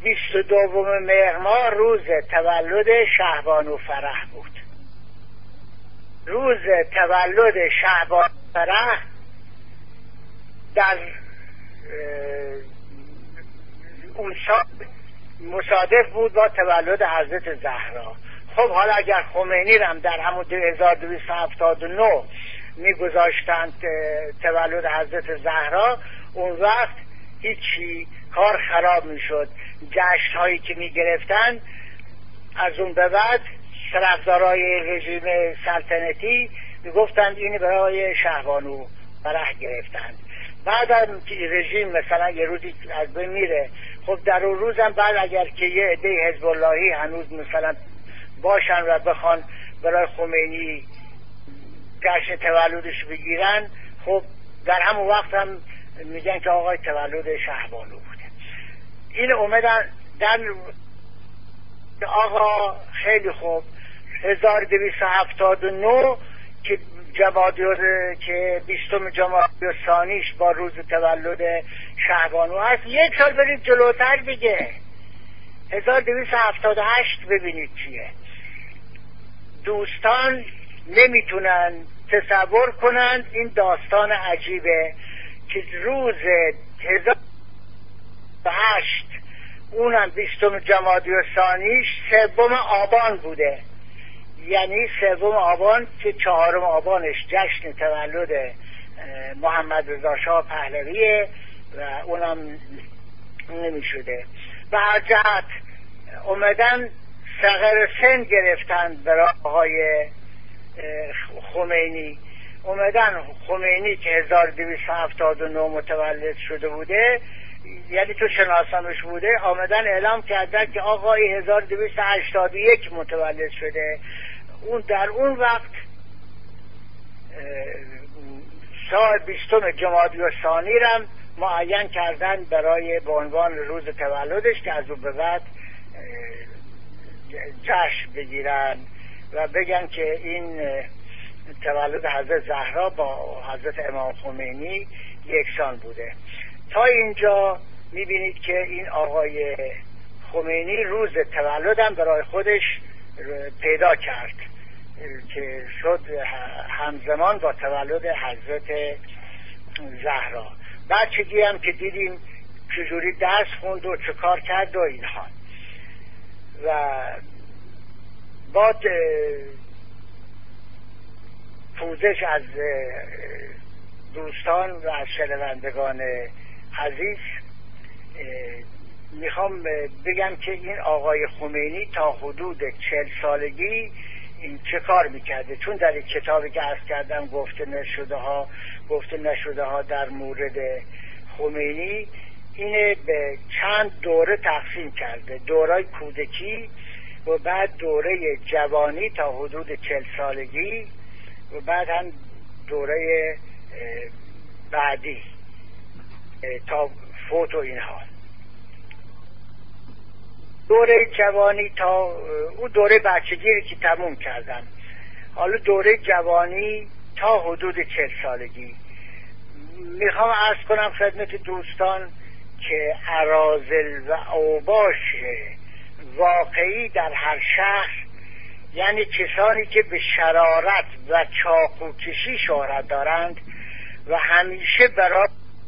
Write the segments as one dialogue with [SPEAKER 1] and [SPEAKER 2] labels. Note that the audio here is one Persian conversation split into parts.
[SPEAKER 1] 22 مهر ماه روز تولد شهبانو فرح بود. روز تولد شهبانو فرح در اون سال مصادف بود با تولد حضرت زهرا. خب حالا اگر خمینی رم در همون 1279 میگذاشتند تولد حضرت زهرا، اون وقت هیچی، کار خراب میشد. جشن هایی که میگرفتن از اون به بعد طرفدارای رژیم سلطنتی میگفتند این برای شهبانو فرح گرفتند. بعد از رژیم مثلا یه روزی از بین میره، خب در اون روزم بعد اگر که یه عده حزب اللهی هنوز مثلا باشن و بخوان برای خمینی جشن تولدش بگیرن، خب در همون وقت هم میگن که آقای تولد شهبانو بوده. این اومدن در آقا خیلی خوب 1279 که که 20 جمادی ثانیش با روز تولد شهبانو هست، یک سال برید جلوتر دیگه 1278 ببینید چیه. دوستان نمیتونن تصور کنند این داستان عجیبه که روز 1008 اونم 20 جمادی ثانیش 3 آبان بوده، یعنی 3 آبان که 4 آبانش جشن تولد محمد رضا شاه پهلویه و اونم نمی شده. به هر جهت اومدن صغر سن گرفتن برای آقای خمینی. اومدن خمینی که 1279 متولد شده بوده، یعنی تو شناسانش بوده، آمدن اعلام کردن که آقای 1281 متولد شده. اون در اون وقت سال 20 جمادی ثانی رم معین کردن برای به عنوان روز تولدش که از اون به بعد جشن بگیرن و بگن که این تولد حضرت زهرا با حضرت امام خمینی یکسان بوده. تا اینجا میبینید که این آقای خمینی روز تولدم برای خودش پیدا کرد که شد همزمان با تولد حضرت زهرا. بچگی هم که دیدیم چجوری درس خوند و چه کار کرد و اینها. و با پوزش از دوستان و از شنوندگان عزیز میخوام بگم که این آقای خمینی تا حدود 40 سالگی این چه کار میکرده، چون در این کتابی که عرض کردم گفته نشده ها در مورد خمینی اینه به چند دوره تقسیم کرده: دورای کودکی و بعد دوره جوانی تا حدود 40 سالگی و بعد هم دوره بعدی تا فوت و اینها. دوره جوانی تا اون دوره بچگی که تموم کردن، حالا دوره جوانی تا حدود 40 سالگی. میخوام عرض کنم خدمت دوستان که اراذل و اوباش واقعی در هر شهر، یعنی کسانی که به شرارت و چاقوکشی شهرت دارند و همیشه برای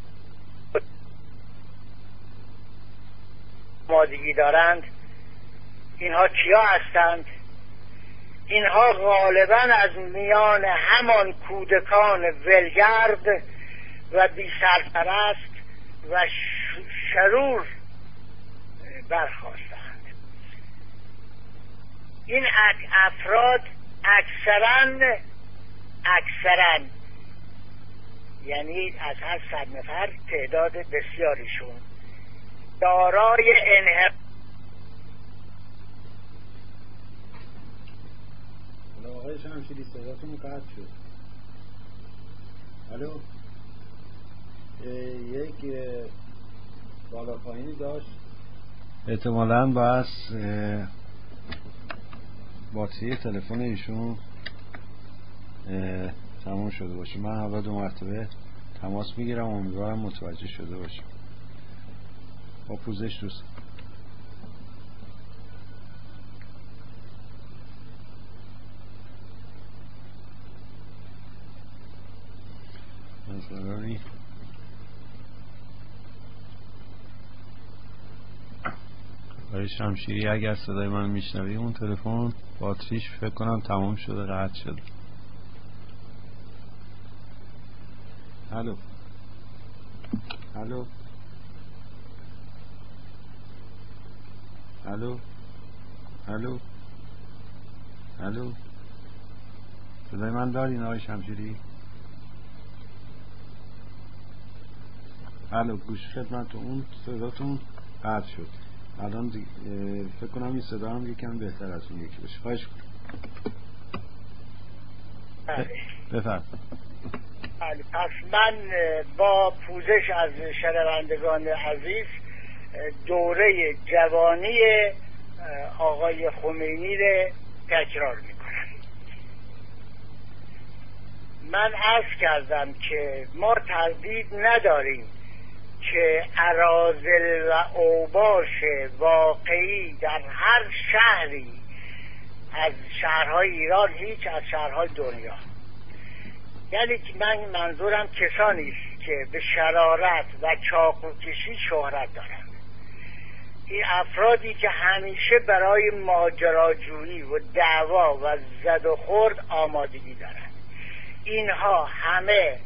[SPEAKER 1] مادگی دارند، اینها کیا هستند؟ اینها غالبا از میان همان کودکان ولگرد و بی سرپرست و شرور برخاستند. این افراد اکثرا یعنی از هر 100 نفر تعداد بسیاریشون دارای
[SPEAKER 2] آقای شمشیری صداتون قطع شد. الو، یک بالا پایینی داشت، احتمالاً باز باتری تلفن ایشون تموم شده باشه. من حالا 2 مرتبه تماس میگیرم، امیدوارم متوجه شده باشه. با پوزش دوست. آقای شمشیری اگر صدای من میشنوی، اون تلفن باتریش فکر کنم تمام شده، قطع شده. الو الو الو الو الو، صدای من دارین آقای شمشیری؟ الو، گوش خدمت. اون صداتون قطع شد. الان فکر کنم این صدا هم یکم بهتر از اون یکی بشه. خواهش کنم. بفرمایید.
[SPEAKER 1] پس من با پوزش از شنوندگان عزیز دوره جوانی آقای خمینی رو تکرار میکنم. من عرض کردم که ما تردید نداریم که اراذل و اوباش واقعی در هر شهری از شهرهای ایران، هیچ از شهرهای دنیا، یعنی من منظورم کسانی است که به شرارت و چاقوکشی شهرت دارند. این افرادی که همیشه برای ماجراجویی و دعوا و زد و خورد آمادگی دارند، اینها همه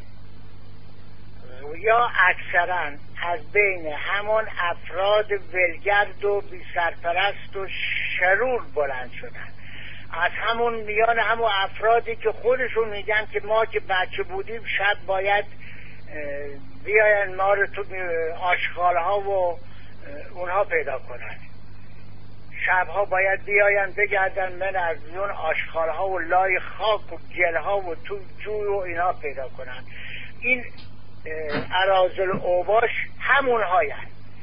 [SPEAKER 1] یا اکثرا از بین همون افراد ولگرد و بی سرپرست و شرور بلند شدن، از همون میان همون افرادی که خودشون میگن که ما که بچه بودیم شب باید بیاین ما رو تو آشغالها و اونها پیدا کنن، شبها باید بیاین بگردن من از اون آشغالها و لای خاک و گلها و تو جوی و اینا پیدا کنن. این اراذل اوباش همون هاین.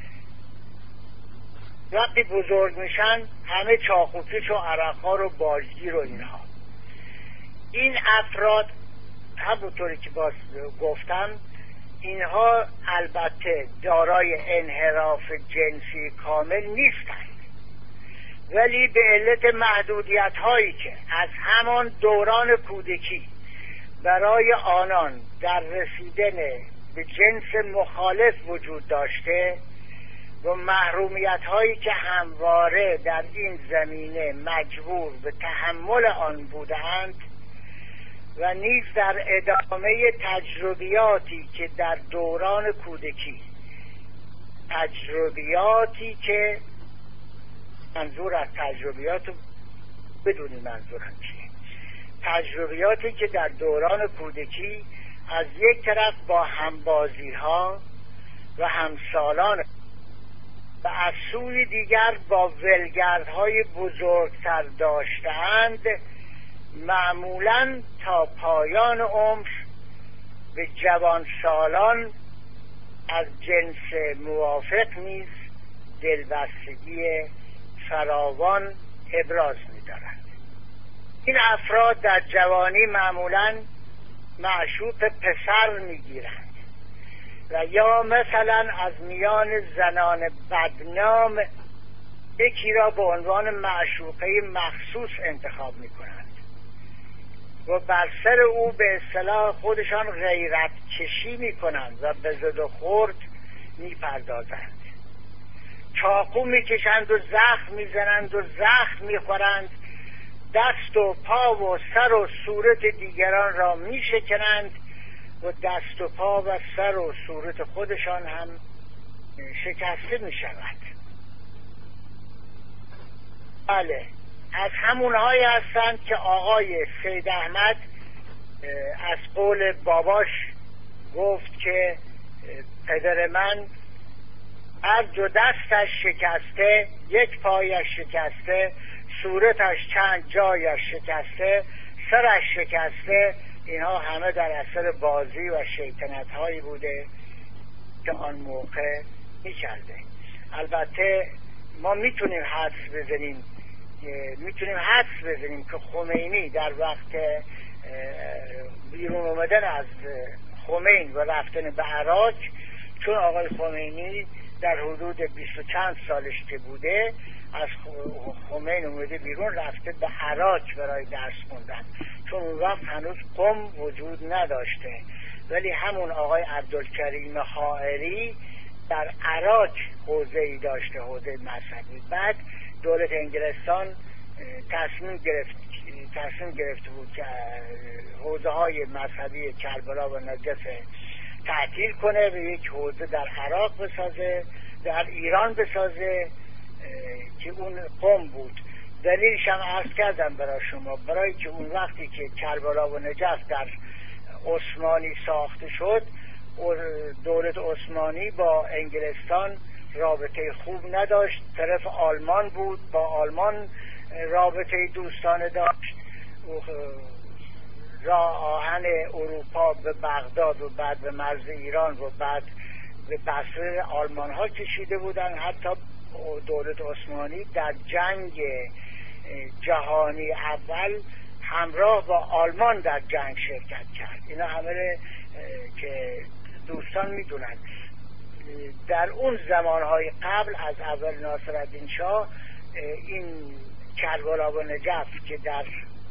[SPEAKER 1] وقتی بزرگ میشن همه چاقوکش و عرق‌ها رو باجگیر و اینها. این افراد همونطوری که باز گفتم، اینها البته دارای انحراف جنسی کامل نیستند، ولی به علت محدودیت هایی که از همان دوران کودکی برای آنان در رسیدن به جنس مخالف وجود داشته و محرومیت هایی که همواره در این زمینه مجبور به تحمل آن بودند و نیز در ادامه تجربیاتی که در دوران کودکی، تجربیاتی که منظور از تجربیات بدونی منظورم چیه، تجربیاتی که در دوران کودکی از یک طرف با همبازی ها و همسالان و از سوی دیگر با ولگردهای بزرگتر داشتند، معمولاً تا پایان عمر به جوان سالان از جنس موافق نیز دلبستگی فراوان ابراز می‌دارند. این افراد در جوانی معمولاً معشوق پسر می‌گیرند و یا مثلا از میان زنان بدنام یکی را به عنوان معشوقه مخصوص انتخاب می‌کنند و بر سر او به اصطلاح خودشان غیرت کشی می‌کنند و به زد و خورد می‌پردازند. چاقو می‌کشند و زخم می‌زنند و زخم می‌خورند، دست و پا و سر و صورت دیگران را می‌شکنند و دست و پا و سر و صورت خودشان هم شکسته می‌شود. بله، از همونهایی هستند که آقای سید احمد از قول باباش گفت که پدر من هر دو دستش شکسته، یک پایش شکسته، صورتش چند جایش شکسته، سرش شکسته. اینها همه در اثر بازی و شیطنت هایی بوده که آن موقع می‌کرده. البته ما میتونیم حدس بزنیم که خمینی در وقت بیرون اومدن از خمین و رفتن به عراق، چون آقای خمینی در حدود 20 و چند سالش که بوده از خمین اومده بیرون، رفته به عراق برای درس خوندن، چون اون وقت هنوز قم وجود نداشته. ولی همون آقای عبدالکریم حائری در عراق حوزه‌ای داشته، حوزه مذهبی. بعد دولت انگلستان تصمیم گرفته بود که حوزه های مذهبی کربلا و نجف تعطیل کنه و یک حوزه در عراق بسازه، در ایران بسازه که اون قم بود. دلیلش هم عرض کردم برای شما، برای که اون وقتی که کربلا و نجف در عثمانی ساخته شد، دولت عثمانی با انگلستان رابطه خوب نداشت، طرف آلمان بود، با آلمان رابطه دوستانه داشت، راه آهن اروپا به بغداد و بعد به مرز ایران و بعد به بصره آلمان ها کشیده بودن. حتی دولت عثمانی در جنگ جهانی اول همراه با آلمان در جنگ شرکت کرد. اینا همه که دوستان میدونن. در اون زمانهای قبل از اول ناصرالدین شاه این کربلا و نجف که در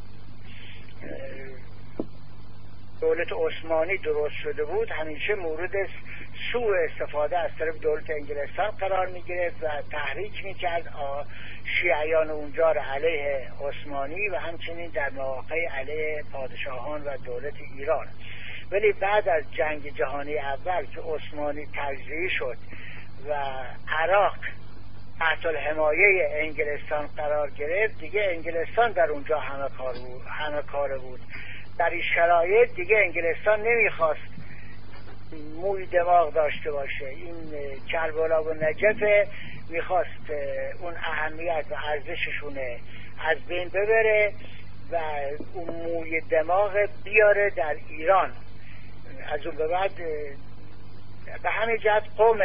[SPEAKER 1] دولت عثمانی درست شده بود همیشه مورد سوء استفاده از طرف دولت انگلستان قرار می گرفت و تحریک می کرد شیعیان اونجا را علیه عثمانی و همچنین در مواقع علیه پادشاهان و دولت ایران. ولی بعد از جنگ جهانی اول که عثمانی تجزیه شد و عراق تحت الحمایه انگلستان قرار گرفت، دیگه انگلستان در اونجا همه کاره بود. در این شرایط دیگه انگلستان نمیخواست موی دماغ داشته باشه. این کربلا و نجف میخواست اون اهمیت و ارزششون از بین ببره و اون موی دماغ بیاره در ایران. از اون به بعد به همین جهت قم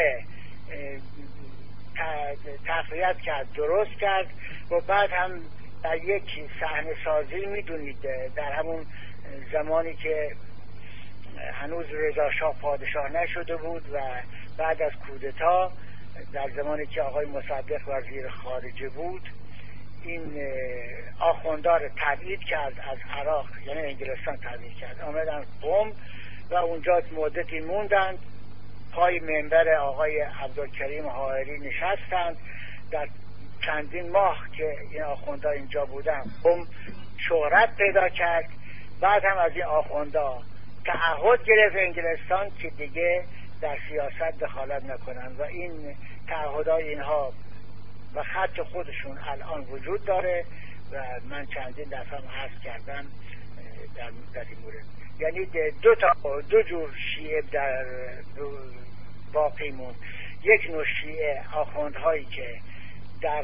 [SPEAKER 1] تقویت کرد، درست کرد و بعد هم در یک صحنه سازی میدونید در همون زمانی که هنوز رضا شاه پادشاه نشده بود و بعد از کودتا در زمانی که آقای مصدق وزیر خارجه بود، این آخوندها رو تبعید کرد از عراق، یعنی انگلستان تبعید کرد، آمدن قم و اونجا مدتی موندند، پای منبر آقای عبدالکریم حائری نشستند. در چندین ماه که این آخوندها اینجا بودن قم شهرت پیدا کرد. بعد هم از این آخوندها تعهد گرفت انگلستان که دیگه در سیاست دخالت نکنن و این تعهدهای اینها و خط خودشون الان وجود داره و من چندین دفعه عرض کردم در این مورد. یعنی دو جور شیعه در باقی موند. یک نوع شیعه آخوندهایی که در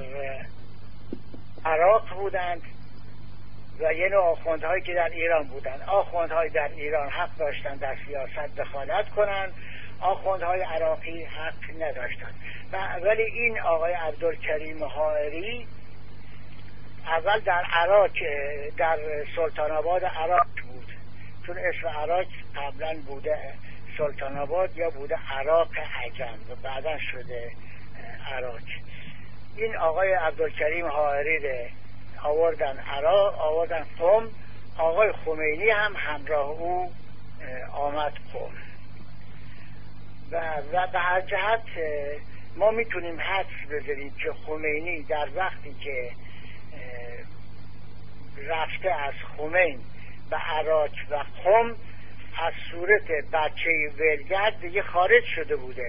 [SPEAKER 1] عراق بودند و یه نوع آخوندهایی که در ایران بودند. آخوندهای در ایران حق داشتند در سیاست دخالت کنند، آخوندهای عراقی حق نداشتند. ولی این آقای عبدالکریم حائری اول در عراق، در سلطان آباد عراق بود، چون اسم عراق قبلا بوده سلطان آباد یا بوده عراق عجم و بعدا شده عراق. این آقای عبدالکریم حائری رو آوردن عراق، آوردن قم. آقای خمینی هم همراه او آمد قم و به هر جهت ما میتونیم حدس بزنیم که خمینی در وقتی که رفته از خمین به عراق و قم از صورت بچه ولگرد دیگه خارج شده بوده،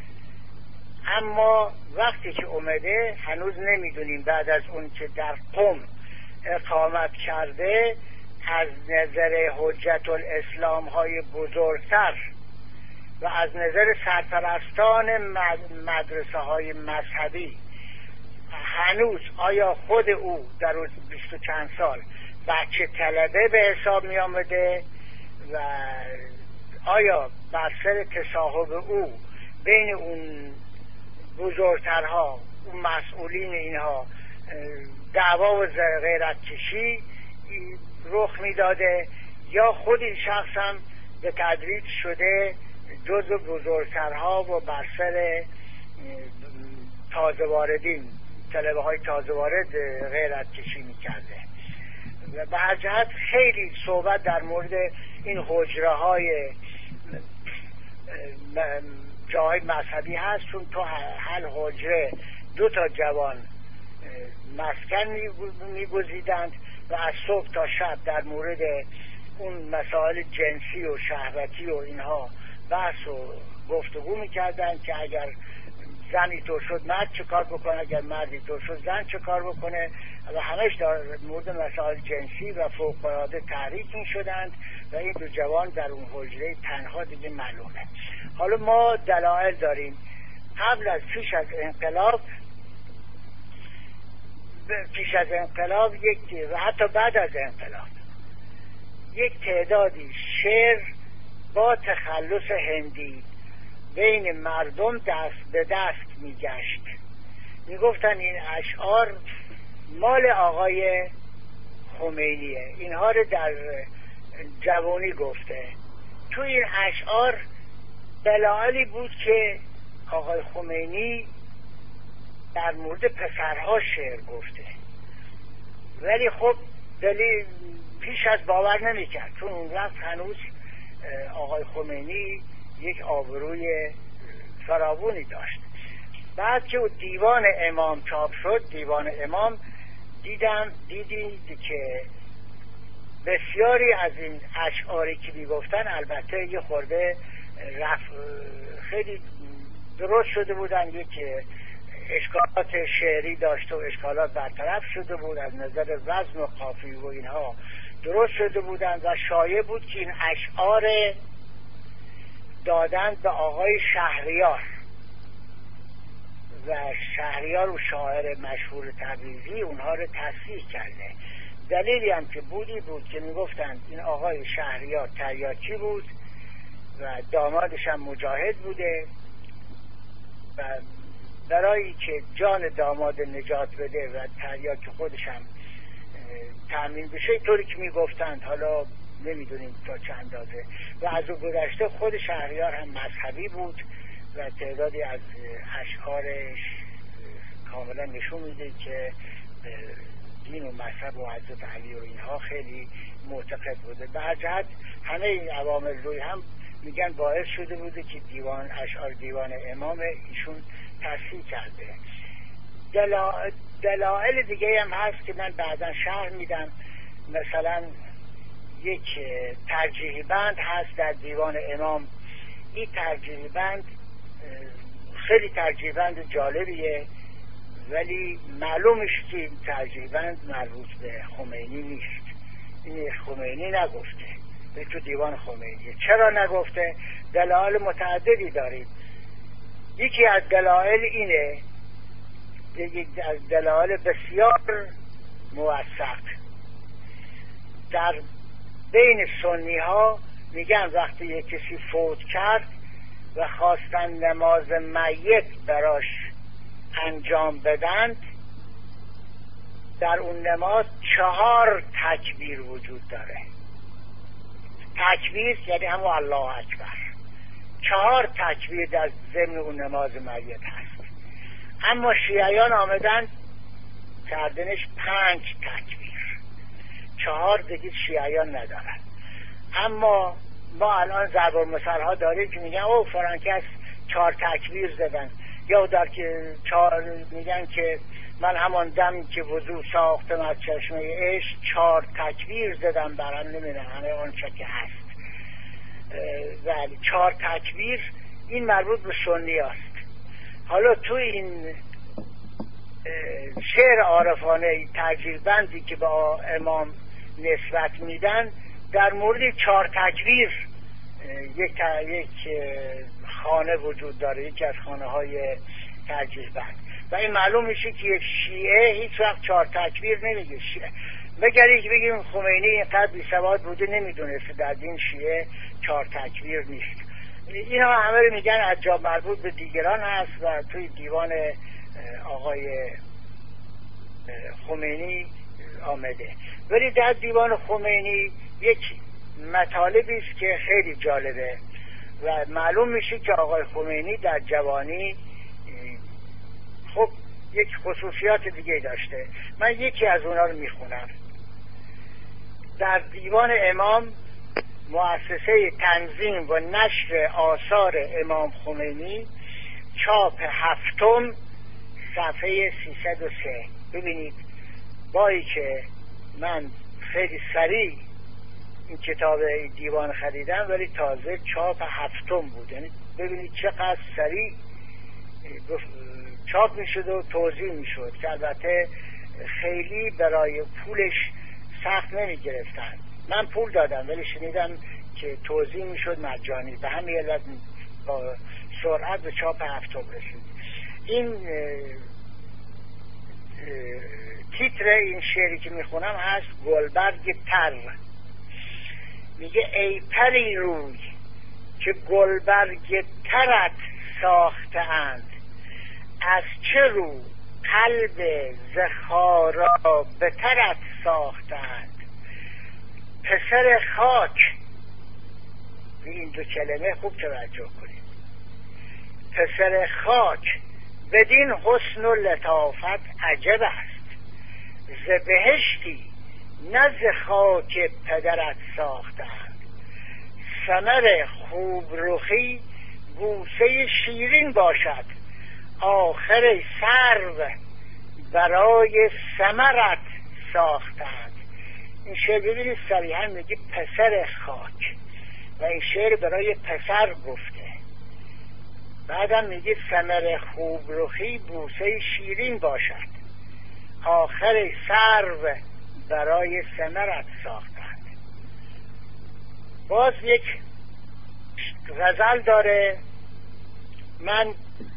[SPEAKER 1] اما وقتی که اومده هنوز نمیدونیم بعد از اون که در قم اقامت کرده از نظر حجت الاسلام های بزرگتر و از نظر سرپرستان مدرسه های مذهبی هنوز آیا خود او در 20 و چند سال بچه طلبه به حساب می آمده و آیا بر سر تصاحب او بین اون بزرگترها، اون مسئولین اینها دعوا و غیرت کشی رخ میداده یا خود این شخص هم به تدریج شده جزو بزرگترها و بر سر تازه واردین، طلبه های تازه وارد غیرت کشی میکرده. و به هر جهت خیلی صحبت در مورد این حجره های جای مذهبی هست، چون تو هر حجره 2 جوان مسکن میگزیدند و از صبح تا شب در مورد اون مسائل جنسی و شهوتی و اینها بحث و گفتگو میکردند که اگر زنی طور شد مرد چه کار بکنه، اگر مردی طور شد زن چه کار بکنه، و همش در مورد مسائل جنسی و فوق‌العاده تحریک میشدند و این 2 جوان در اون حجره تنها دیگه معلومه. حالا ما دلایل داریم. قبل از پیش از انقلاب و حتی بعد از انقلاب یک تعدادی شعر با تخلص هندی بین مردم دست به دست میگشت. میگفتن این اشعار مال آقای خمینیه، اینها رو در جوانی گفته. تو این اشعار دلایلی بود که آقای خمینی در مورد پسرها شعر گفته، ولی خب دلیل پیش از باور نمیکرد، چون اون وقت هنوز آقای خمینی یک آبروی فراوانی داشت. بعد که دیوان امام چاپ شد، دیوان امام دیدید که بسیاری از این اشعاری که میگفتن البته یه خورده خیلی درست شده بودن، یک اشکالات شعری داشت و اشکالات برطرف شده بود، از نظر وزن و قافیه و اینها درست شده بودن و شایع بود که این اشعار دادند به آقای شهریار و شهریار و شاعر مشهور تبریزی اونها رو تصحیح کرده. دلیلی هم که بود که میگفتند این آقای شهریار تریاکی بود و دامادش هم مجاهد بوده و برای که جان داماد نجات بده و تریاک خودش هم تأمین بشه، طوری که میگفتند، حالا نمیدونیم تا چند اندازه. و از او گذشته خود شهریار هم مذهبی بود و تعدادی از اشعارش کاملا نشون میده که دین و مذهب و حضرت علی و اینها خیلی معتقد بوده. به هر جهت همه این عوامل روی هم میگن باعث شده بوده که اشعار دیوان امام ایشون تصحیح کرده. دلایل دیگه هم هست که من بعدا شرح میدم. مثلا یک ترجیحی بند هست در دیوان امام. این ترجیحی بند خیلی ترجیحی بند جالبیه، ولی معلومش که این ترجیحی بند مربوط به خمینی نیست. این خمینی نگفته، به تو دیوان خمینی. چرا نگفته؟ دلایل متعددی داریم. یکی از دلایل اینه، یکی از دلایل بسیار موثق در بین سنی ها میگن وقتی یک کسی فوت کرد و خواستن نماز میت براش انجام بدند، در اون نماز 4 تکبیر وجود داره. تکبیر یعنی همون الله اکبر. 4 تکبیر در ضمن اون نماز میت هست. اما شیعیان آمدن کردنش 5 تکبیر. 4 دیگه شیعیان ندارن. اما ما الان ضرب المثل ها داریم که میگن او فلان کس 4 تکبیر زدن، یا در که 4 میگن که من همان دم که وضو ساختم از چشمه عشق 4 تکبیر زدم برام نمیدن همه آن چه که هست. ولی 4 تکبیر این مربوط به سنی است. حالا تو این شعر عارفانه ترجیح بندی که با امام نسبت میدن، در مورد 4 تکبیر یک خانه وجود داره، یکی از خانه های ترجیح بند. و این معلوم میشه که یک شیعه هیچ وقت 4 تکبیر نمیگه. بگرید بگیم خمینی اینقدر بی سواد بوده نمیدونست در دین شیعه 4 تکبیر نیست. اینا همه رو میگن از جا مربوط به دیگران هست و توی دیوان آقای خمینی آمده. ولی در دیوان خمینی یک مطالبی است که خیلی جالبه و معلوم میشه که آقای خمینی در جوانی خب یک خصوصیات دیگه داشته. من یکی از اونا رو میخونم. در دیوان امام مؤسسه تنظیم و نشر آثار امام خمینی، چاپ هفتم، صفحه 303. ببینید بایی که من خیلی سریع این کتاب دیوان خریدم ولی تازه چاپ هفتم بود، یعنی ببینید چقدر سریع چاپ میشد و توزیع میشد که البته خیلی برای پولش سخت نمی گرفتن. من پول دادم ولی شنیدم که توزیع میشد مجانی، به همین علت با سرعت به چاپ هفتم رسید. این تیتر این شعری که میخونم هست گلبرگ تر. میگه ای پری روی که گلبرگ ترت ساخته اند، از چه رو قلب زخارا به ترت ساخته اند. پسر خاک، این دو کلمه خوب توجه کنید، پسر خاک بدین حسن و لطافت عجب است، ز بهشتی نه ز خاک پدرت ساختند. ثمر خوب رخی بوسه شیرین باشد، آخر سرو برای ثمرت ساختند. این شعر ببینید صریحا میگه پسر خاک و این شعر برای پسر گفته. بعدم میگه ثمر خوب رخی بوسه شیرین باشد، آخر سرو برای ثمرت ساختند. باز یک غزل داره، من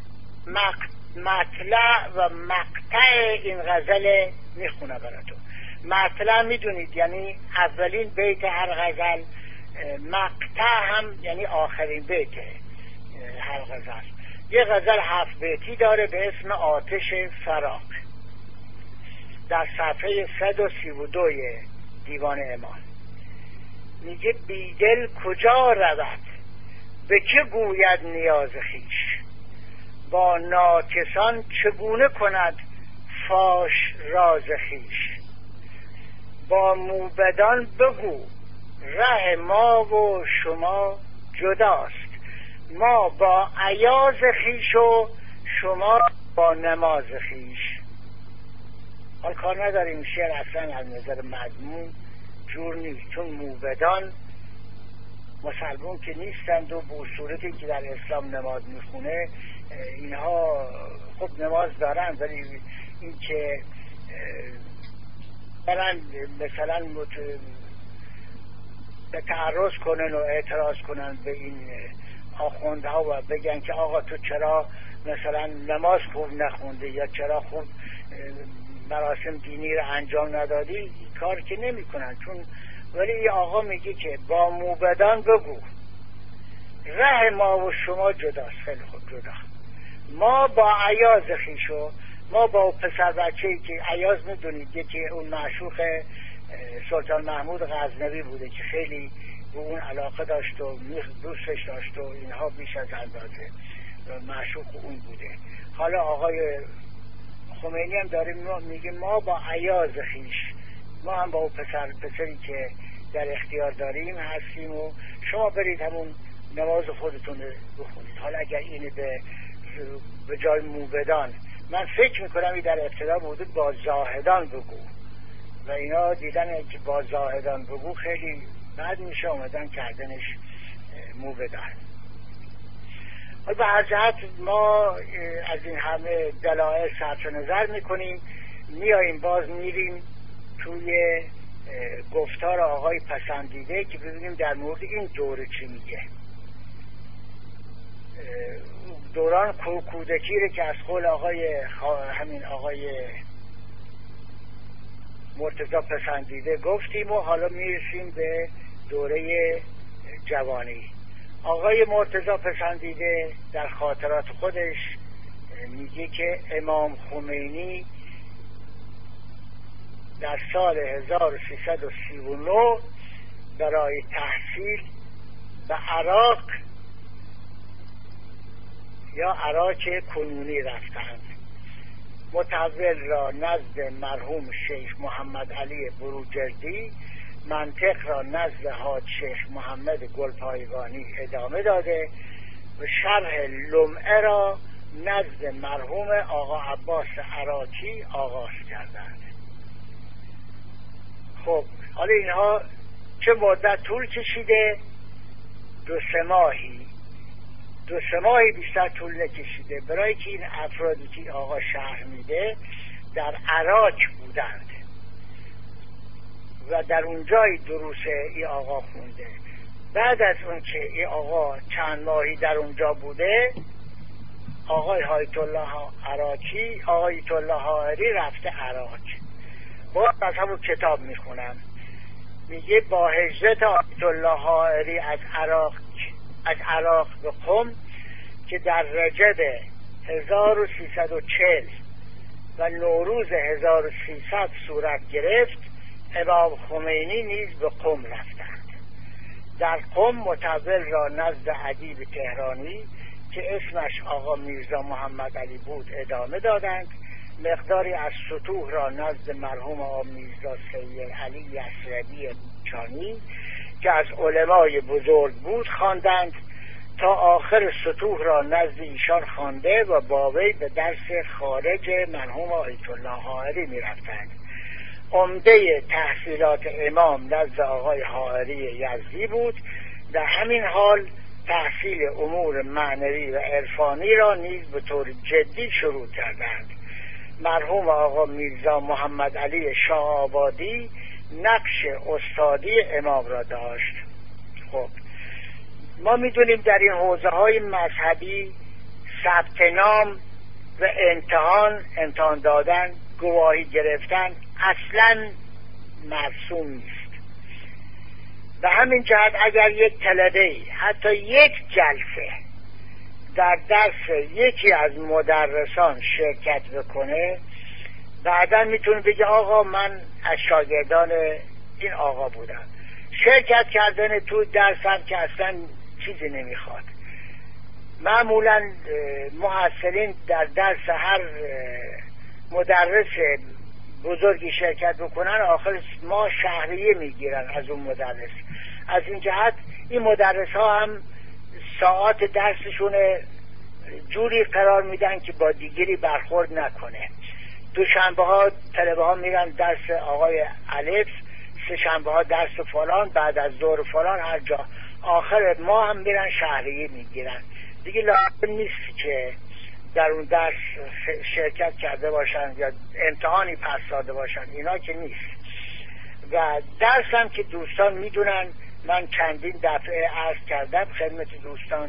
[SPEAKER 1] مطلع و مقطع این غزل میخونه براتون. مطلع میدونید یعنی اولین بیت هر غزل، مقطع هم یعنی آخرین بیت هر غزل. یه غزل 7 بیتی داره به اسم آتش فراق، در صفحه 132 دیوان امان. میگه بیدل کجا رود، به که گوید نیاز خیش، با ناکسان چگونه کند فاش راز خیش. با موبدان بگو ره ما و شما جداست، ما با عیاز خیش و شما با نماز خیش. حال کار نداریم شعر اصلا از نظر مضمون جور نیست، چون موبدان مسلمون که نیستند و به صورتی که در اسلام نماز میخونه اینها خب نماز دارن، ولی این که مثلا به تعرض کنن و اعتراض کنن به این آخوندها و بگن که آقا تو چرا مثلا نماز خوب نخونده یا چرا خوب مراسم دینی رو انجام ندادی، این کار که نمی کنن. چون ولی آقا میگه که با موبدان بگو ره ما و شما جداست. خیلی خوب جدا، ما با عیاز خیشو، ما با پسر بچه‌ای که عیاز میدونید یکی اون معشوق سلطان محمود غزنوی بوده که خیلی به اون علاقه داشت و دوستش داشت و اینها بیش از اندازه معشوق اون بوده. حالا آقای خمینی هم داره میگه ما با عیاز خیش، ما هم با اون پسری که در اختیار داریم هستیم و شما برید همون نماز خودتون بخونید. حالا اگر اینه به جای موبدان، من فکر میکنم این در ابتدا بوده با زاهدان بگو و اینا دیدن که با زاهدان بگو خیلی بد میشه، اومدن کردنش موبدان. حالا به هر جهت ما از این همه دلایل صرف نظر میکنیم، میاییم باز میریم توی گفتار آقای پسندیده که ببینیم در مورد این دوره چی میگه. دوران کودکی رو که از قول همین آقای مرتضی پسندیده گفتیم و حالا میرسیم به دوره جوانی. آقای مرتضی پسندیده در خاطرات خودش میگه که امام خمینی در سال 1339 برای تحصیل به عراق یا عراق کنونی رفتند. متحول را نزد مرحوم شیخ محمد علی بروجردی منطق را نزد حاج شیخ محمد گلپایگانی ادامه داده و شرح لمعه را نزد مرحوم آقا عباس عراقی آغاز کردند. خب حالا اینها چه مدت طول کشیده؟ 2-3 ماهی بیشتر طول نکشیده، برای که این افرادی که آقا شرح میده در عراق بودند و در اونجای دروس ای آقا خونده. بعد از اون که ای آقا چند ماهی در اونجا بوده، آقای آیت الله عراقی، آقای آیت الله حائری رفته عراق. باز از همون کتاب میخونم، میگه با هجرت آیت الله حائری از عراق به قم که در رجب 1340 و نوروز 1300 صورت گرفت، امام خمینی نیز به قم رفتند. در قم متول را نزد ادیب تهرانی که اسمش آقا میرزا محمد علی بود ادامه دادند. مقداری از سطوح را نزد مرحوم آقا میرزا سید علی یسربی چانی که از علمای بزرگ بود خواندند تا آخر سطوح را نزد ایشان خوانده و با وی به درس خارج مرحوم آیت الله حائری می رفتند. عمده تحصیلات امام نزد آقای حائری یزدی بود. در همین حال تحصیل امور معنوی و عرفانی را نیز به طور جدی شروع کردند. مرحوم آقا میرزا محمد علی شاه آبادی نقش استادی امام را داشت. خب ما میدونیم در این حوزه های مذهبی ثبت نام و امتحان دادن، گواهی گرفتن اصلا مرسوم نیست. به همین جهت اگر یک طلبه حتی یک جلسه در درس یکی از مدرسان شرکت بکنه، بعدا میتونه بگه آقا من از شاگردان این آقا بودم. شرکت کردن تو درسم که اصلا چیزی نمیخواد. معمولا محصلین در درس هر مدرس بزرگی شرکت بکنن، آخر ما شهریه میگیرن از اون مدرس. از این جهت این مدرس ها هم ساعات درسشون جوری قرار میدن که با دیگری برخورد نکنه. دوشنبه ها طلبه ها میرن درس آقای الف، سه شنبه ها درس فلان، بعد از ظهر فلان، هر جا. آخر ما هم میرن شهریه میگیرن. دیگه لازم نیست که در اون درس شرکت کرده باشن یا امتحانی پس داده باشن، اینا که نیست. و درس هم که دوستان میدونن، من چندین دفعه عرض کردم خدمت دوستان،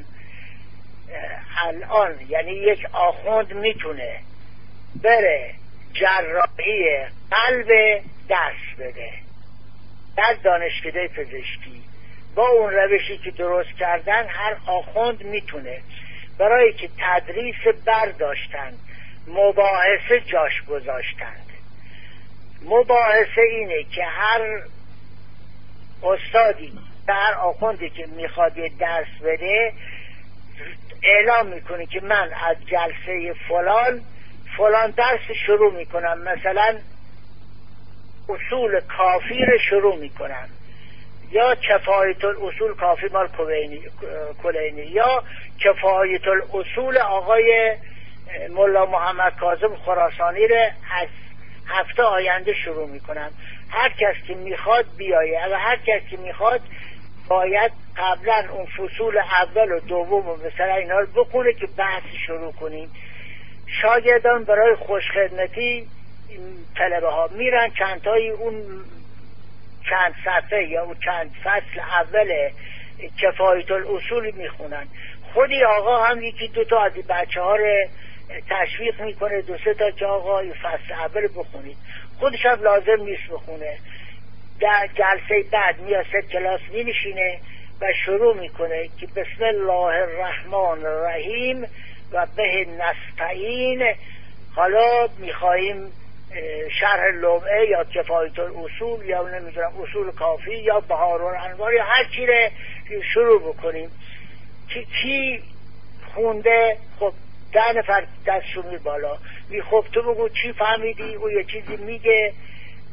[SPEAKER 1] الان یعنی یک آخوند میتونه بره جراحی قلب درس بده در دانشکده پزشکی با اون روشی که درست کردن. هر آخوند میتونه، برای که تدریس برداشتن، مباحثه جاش گذاشتند. مباحثه اینه که هر استادی، هر آخوندی که میخواد یه درس بده اعلام میکنه که من از جلسه فلان درس شروع میکنم، مثلا اصول کافی رو شروع میکنم، یا کفایت الاصول کافی مال کلینی، یا کفایت الاصول آقای مولا محمد کاظم خراسانی رو از هفته آینده شروع میکنم. هر کس که میخواد بیایه، اگر هر کس که میخواد باید قبلا اون فصول اول و دوم و مثلا اینا رو بخونه که بحث شروع کنیم. شاگردان برای خوشخدمتی طلبه ها میرن چندتایی اون چند صفحه یا اون چند فصل اول کفایت الاصول میخونن. خودی آقا هم یکی دوتا از بچه ها رو تشویق میکنه، 2-3 تا که آقا این فصل اول بخونید. خودش هم لازم نیست بخونه. در جلسه بعد میاد سر کلاس مینشینه و شروع میکنه که بسم الله الرحمن الرحیم و به نستعین. حالا میخواییم شرح لمعه یا کفایت الاصول یا نمیدونم اصول کافی یا بهار الانوار یا هر چی رو شروع بکنیم. کی خونده؟ خب 10 نفر دستشون می بالا، خب تو بگو چی فهمیدی، او یه چیزی میگه،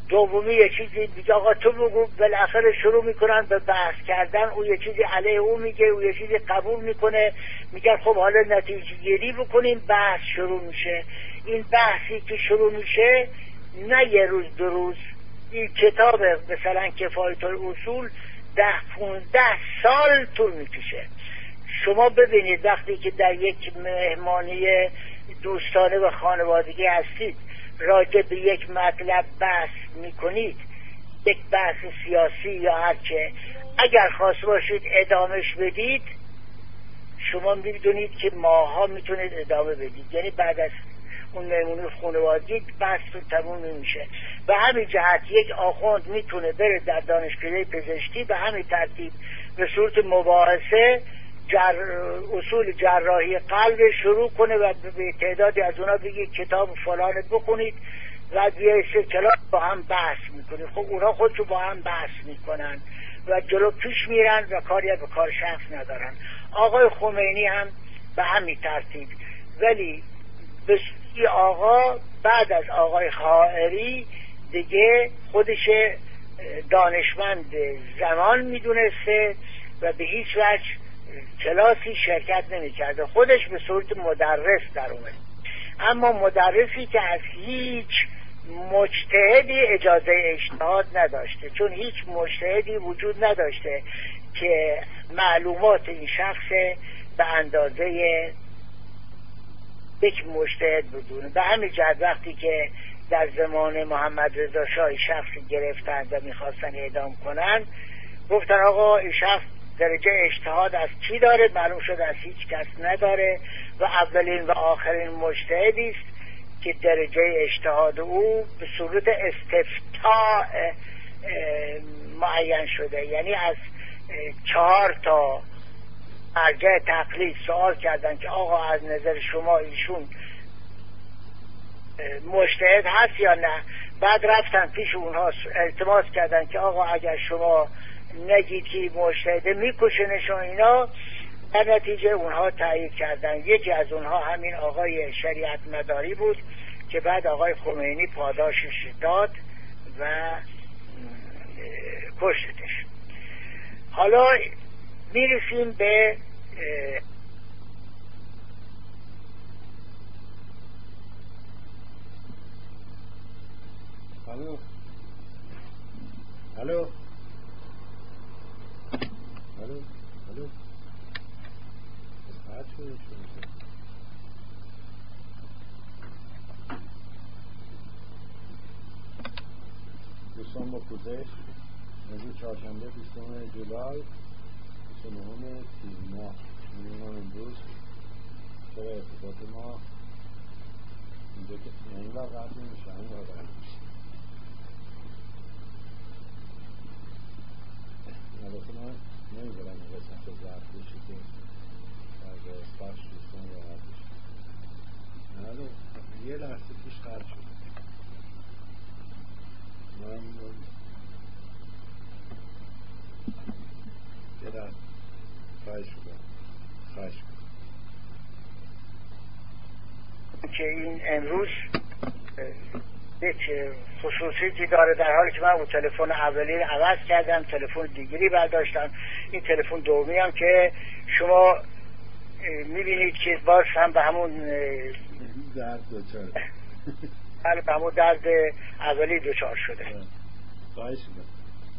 [SPEAKER 1] دومی یه چیزی دیگه آقا تو بگو، بالاخره شروع میکنن به بحث کردن، اون یه چیزی علیه اون میگه، اون یه چیزی قبول میکنه، میگن خب حالا نتیجه گیری بکنیم، بحث شروع میشه. این بحثی که شروع میشه نه یه روز دو روز، این کتاب مثلا کفایت الاصول 10-15 سال طول میکشه. شما ببینید وقتی که در یک مهمانی دوستانه و خانوادگی هستید، راجع به یک مطلب بحث میکنید، یک بحث سیاسی یا هرچه، اگر خواست باشید ادامهش بدید، شما میدونید که ماها میتونید ادامه بدید. یعنی بعد از اون مهمونی خانوادگی بحثتون تموم نمیشه. به همین جهت یک آخوند میتونه بره در دانشکده پزشکی به همین ترتیب به صورت مباحثه اصول جراحی قلب شروع کنه و به تعدادی از اونا بگید کتاب فلان بخونید و بیایید کلاس با هم بحث میکنید. خب اونا خودشون با هم بحث میکنن و جلو پیش میرن و کاری به کار شخص ندارن. آقای خمینی هم به همین ترتیب. ولی این آقا بعد از آقای خائری دیگه خودش دانشمند زمان میدونسته و به هیچ وجه کلاسی شرکت نمی کرده، خودش به صورت مدرس در اومد. اما مدرسی که از هیچ مجتهدی اجازه اجتهاد نداشته، چون هیچ مجتهدی وجود نداشته که معلومات این شخص به اندازه یک مجتهد بدونه. به همین جهت وقتی که در زمان محمد رضا شاه شخصی گرفتند و میخواستن اعدام کنن، گفتن آقا این شخص درجه اجتهاد از چی داره؟ معلوم شد از هیچ کس نداره و اولین و آخرین مجتهدی است که درجه اجتهاد او به صورت استفتاء معین شده. یعنی از 4 تا مرجع تقلید سوال کردن که آقا از نظر شما ایشون مجتهد هست یا نه. بعد رفتن پیش اونها التماس کردن که آقا اگر شما نگید که مجتهده میکشنشون اینا. در نتیجه اونها تایید کردن. یکی از اونها همین آقای شریعت مداری بود که بعد آقای خمینی پاداشش داد و کشتش. حالا میرسیم به
[SPEAKER 2] الو الو الو الو دوستان با پوزش امروز چهارشنبه 20 جولای 29 تیر ماه می‌بینم امروز چرا ارتباط ما اینجا که این بار قطع نمیشه، این بار قطع میشه. البته من نمی‌ذارم این قسمت ضبط بشه که در بخش دوستان راحت بشه. الان یه لحظه پیش قطع شد. من یه لحظه خواهش کنم
[SPEAKER 1] که این امروز یک خصوصیتی داره، در حالی که من اون تلفن اولی رو عوض کردم، تلفن دیگری برداشتم. این تلفن دومی هم که شما میبینید که باز هم به همون
[SPEAKER 2] درد دوچار
[SPEAKER 1] به همون درد اولی دوچار شده.
[SPEAKER 2] خواهش کنم.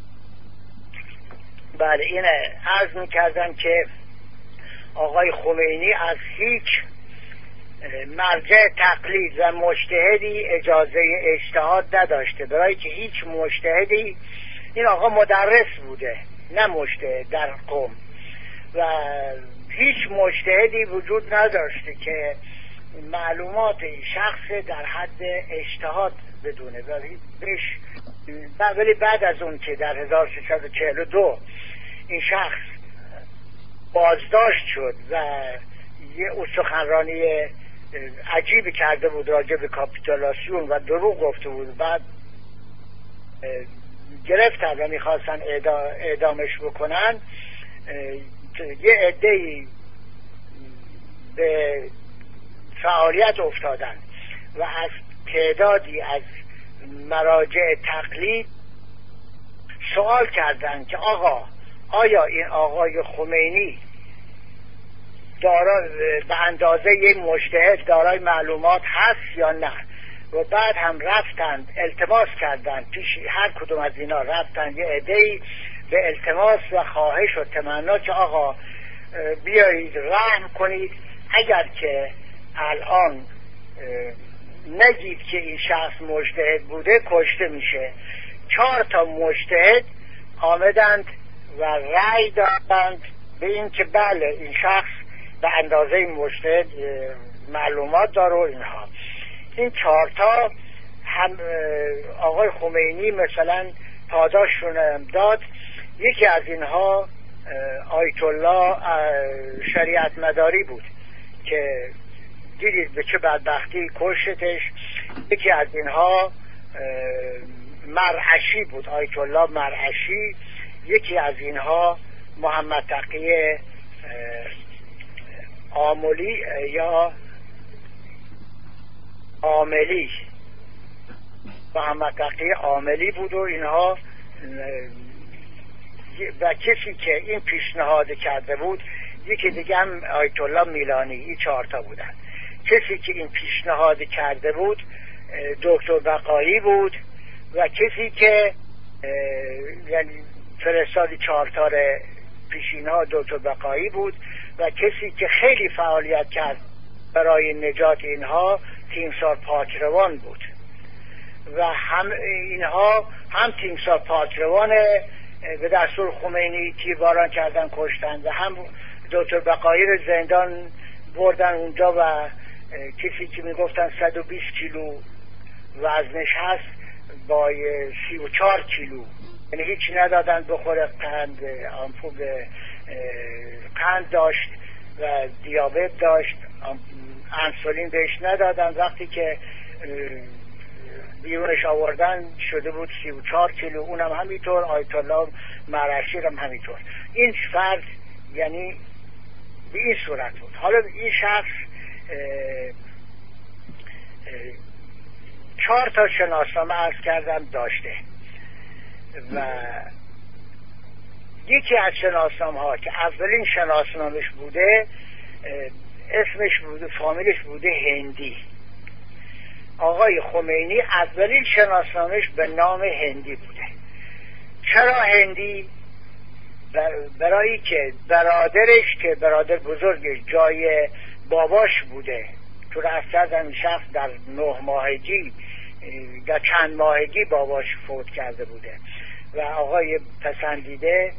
[SPEAKER 1] بله، اینه عرض میکردم که آقای خمینی از هیچ مرجع تقلید و مجتهدی اجازه اجتهاد نداشته، برای که هیچ مجتهدی، این آقا مدرس بوده نه مجتهد در قم، و هیچ مجتهدی وجود نداشته که معلومات شخص در حد اجتهاد بدونه. ولی بعد از اون که در 1342 این شخص بازداشت شد و یه سخنرانی عجیبی کرده بود راجع به کاپیتولاسیون و دروغ گفته بود، بعد گرفتن و میخواستن اعدامش بکنن، یه عده‌ای به فعالیت افتادن و از تعدادی از مراجع تقلید سوال کردن که آقا آیا این آقای خمینی به اندازه یک مجتهد دارای معلومات هست یا نه؟ و بعد هم رفتند التماس کردند پیش هر کدوم از اینا، رفتند یه عده‌ای به التماس و خواهش و تمنا که آقا بیایید رحم کنید، اگر که الان نگید که این شخص مجتهد بوده کشته میشه. 4 تا مجتهد آمدند و رأی دادند به این که بله این شخص به اندازه مجتهد معلومات داره و اینها. این 4 تا هم آقای خمینی مثلا پاداششون داد. یکی از اینها آیت الله شریعت مداری بود که دیدید به چه بدبختی کشتش. یکی از اینها مرعشی بود، آیت الله مرعشی. یکی از اینها محمد تقی آملی یا عاملی، محمد تقی عاملی بود و اینها. و کسی که این پیشنهاد کرده بود یکی دیگه هم آیت الله میلانی. این 4 تا بودن. کسی که این پیشنهاد کرده بود دکتر بقایی بود و کسی که یعنی فرستادی 4 تا پیشینها دکتر بقایی بود و کسی که خیلی فعالیت کرد برای نجات اینها تیمسار پاکروان بود و هم اینها هم تیمسار پاکروان به دستور خمینی تیرباران کردن کشتن و هم دکتر بقایی رو زندان بردن اونجا و کسی که میگفتن 120 کیلو وزنش هست با 34 کیلو، یعنی هیچی ندادن بخوره. قند آمپول قند داشت و دیابت داشت، انسولین بهش ندادن. وقتی که بیرونش آوردن شده بود 34 کیلو. اونم همینطور. آیت الله مرعشی هم همینطور. این فرد یعنی به این صورت بود. حالا این شخص 4 تا شناسنامه عرض کردم داشته و یکی از شناسنامه ها که اولین شناسنامهش بوده اسمش بوده، فامیلش بوده هندی. آقای خمینی اولین شناسنامهش به نام هندی بوده. چرا هندی؟ برای که برادرش که برادر بزرگش جای باباش بوده تو رفتن این شخص در 9 ماهگی یا چند ماهگی باباش فوت کرده بوده و آقای پسندیده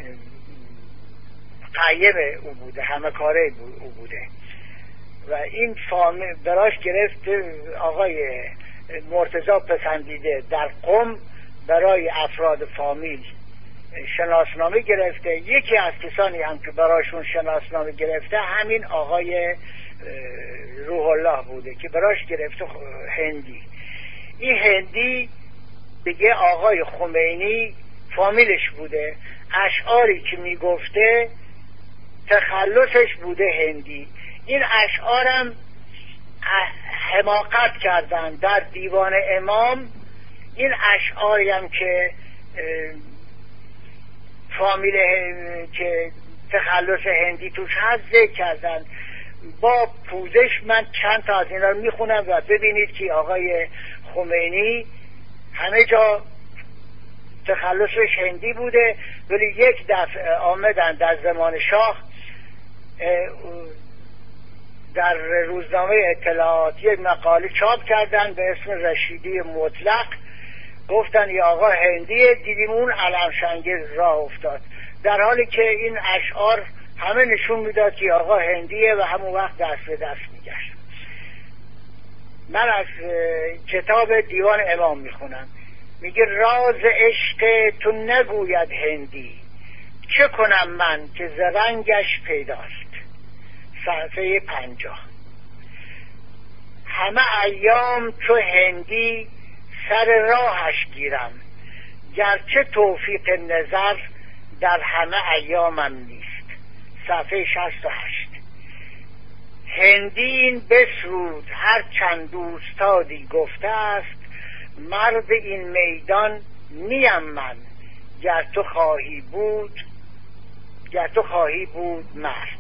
[SPEAKER 1] قیم او بوده، همه کاره او بوده و این براش گرفت. آقای مرتضی پسندیده در قم برای افراد فامیل شناسنامه گرفته. یکی از کسانی هم که براشون شناسنامه گرفته همین آقای روح الله بوده که براش گرفته هندی. این هندی دیگه آقای خمینی فامیلش بوده. اشعاری که میگفته تخلصش بوده هندی. این اشعارم حماقت کردن در دیوان امام. این اشعاری هم که فامیل که تخلص هندی توش هست ذکر کردن. با پوزش من چند تا از اینا رو میخونم و ببینید که آقای خمینی همه جا تخلصش هندی بوده، ولی یک دفعه آمدن در زمان شاه در روزنامه اطلاعات یک مقاله چاپ کردن به اسم رشیدی مطلق. گفتن یا آقا هندیه، دیدیم اون علمشنگی راه افتاد، در حالی که این اشعار همه نشون میداد که آقا هندیه و همون وقت دست به دست میگشت. من از کتاب دیوان امام میخونم. میگه راز عشق تو نگوید هندی، چه کنم من که ز رنگش پیداست. صفحه 50. همه ایام چو هندی سر راهش گیرم، گرچه توفیق نظر در همه ایامم نیست. صفحه 68. هندین بسرود هر چند دوستادی گفته است، مرد این میدان نیم من، گر تو خواهی بود مرد.